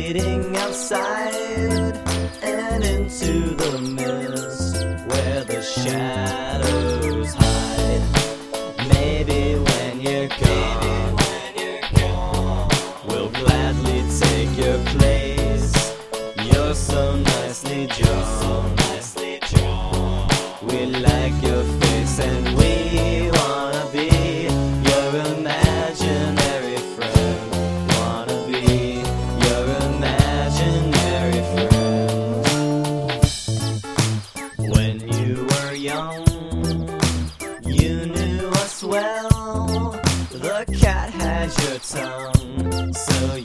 waiting outside and into the mist where the shadows hide. Maybe when you're gone, we'll gladly take your place. You're so nicely drawn. We like your face and we wanna be your imaginary friend. Wanna be your imaginary friend. When you were young, you knew us well. The cat had your tongue, so